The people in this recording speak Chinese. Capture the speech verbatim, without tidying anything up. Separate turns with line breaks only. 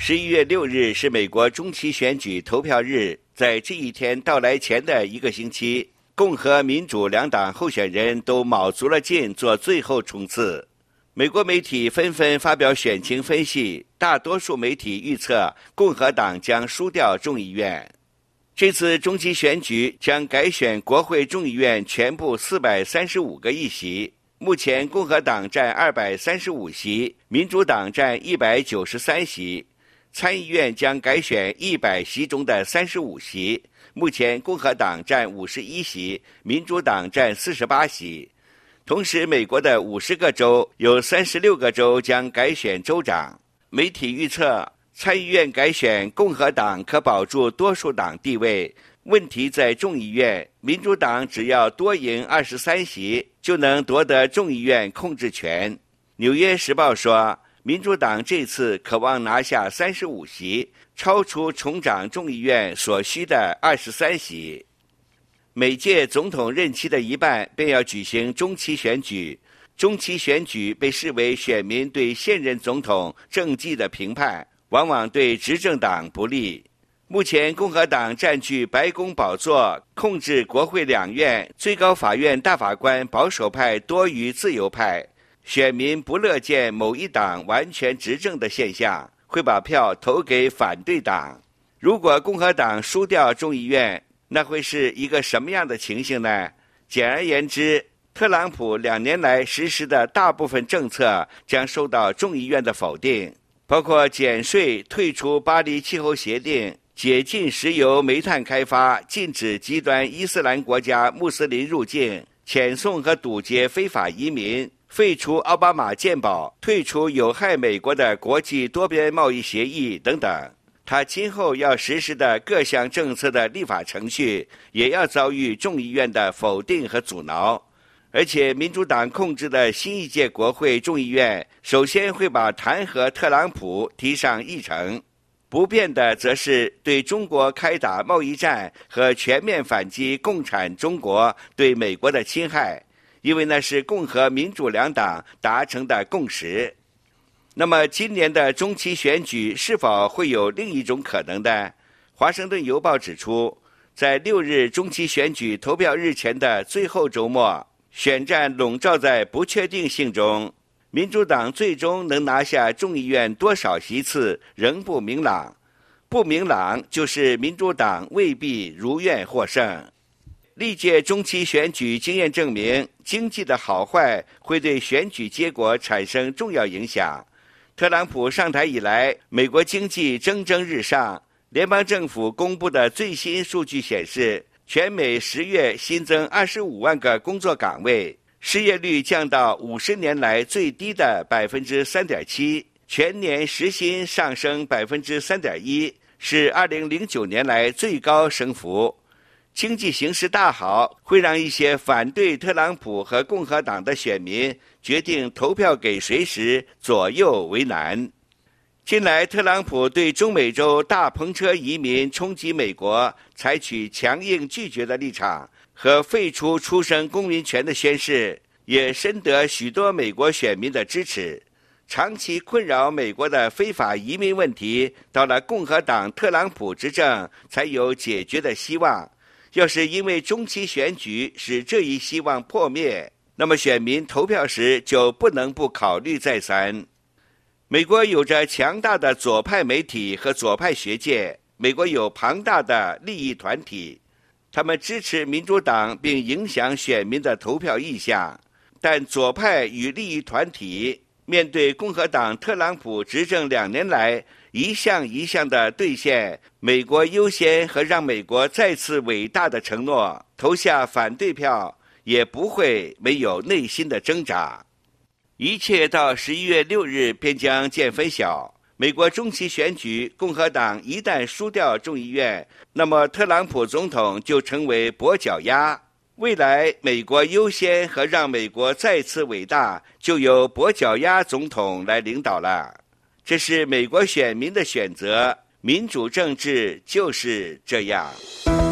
十一月六日是美国中期选举投票日，在这一天到来前的一个星期，共和民主两党候选人都卯足了劲做最后冲刺。美国媒体纷纷发表选情分析，大多数媒体预测共和党将输掉众议院。这次中期选举将改选国会众议院全部四百三十五个议席，目前共和党占二百三十五席，民主党占一百九十三席。参议院将改选一百席中的三十五席，目前共和党占五十一席，民主党占四十八席。同时，美国的五十个州有三十六个州将改选州长。媒体预测，参议院改选共和党可保住多数党地位，问题在众议院，民主党只要多赢二十三席，就能夺得众议院控制权。纽约时报说，民主党这次渴望拿下三十五席，超出重掌众议院所需的二十三席。每届总统任期的一半便要举行中期选举，中期选举被视为选民对现任总统政绩的评判，往往对执政党不利。目前共和党占据白宫宝座，控制国会两院，最高法院大法官保守派多于自由派。选民不乐见某一党完全执政的现象，会把票投给反对党。如果共和党输掉众议院，那会是一个什么样的情形呢？简而言之，特朗普两年来实施的大部分政策将受到众议院的否定，包括减税、退出巴黎气候协定、解禁石油煤炭开发、禁止极端伊斯兰国家穆斯林入境、遣送和堵截非法移民、废除奥巴马健保、退出有害美国的国际多边贸易协议等等。他今后要实施的各项政策的立法程序也要遭遇众议院的否定和阻挠。而且民主党控制的新一届国会众议院首先会把弹劾特朗普提上议程，不变的则是对中国开打贸易战和全面反击共产中国对美国的侵害，因为那是共和民主两党达成的共识。那么今年的中期选举是否会有另一种可能呢？华盛顿邮报指出，在六日中期选举投票日前的最后周末，选战笼罩在不确定性中，民主党最终能拿下众议院多少席次仍不明朗。不明朗就是民主党未必如愿获胜。历届中期选举经验证明，经济的好坏会对选举结果产生重要影响。特朗普上台以来，美国经济蒸蒸日上。联邦政府公布的最新数据显示，全美十月新增二十五万个工作岗位，失业率降到五十年来最低的 百分之三点七， 全年时薪上升 百分之三点一， 是二零零九年来最高升幅。经济形势大好，会让一些反对特朗普和共和党的选民决定投票给谁时左右为难。近来特朗普对中美洲大篷车移民冲击美国采取强硬拒绝的立场，和废除出生公民权的宣示，也深得许多美国选民的支持。长期困扰美国的非法移民问题，到了共和党特朗普执政才有解决的希望。要是因为中期选举使这一希望破灭，那么选民投票时就不能不考虑再三。美国有着强大的左派媒体和左派学界，美国有庞大的利益团体，他们支持民主党并影响选民的投票意向。但左派与利益团体面对共和党特朗普执政两年来一项一项的兑现美国优先和让美国再次伟大的承诺，投下反对票也不会没有内心的挣扎。一切到十一月六日便将见分晓。美国中期选举，共和党一旦输掉众议院，那么特朗普总统就成为跛脚鸭。未来美国优先和让美国再次伟大，就由跛脚鸭总统来领导了。这是美国选民的选择，民主政治就是这样。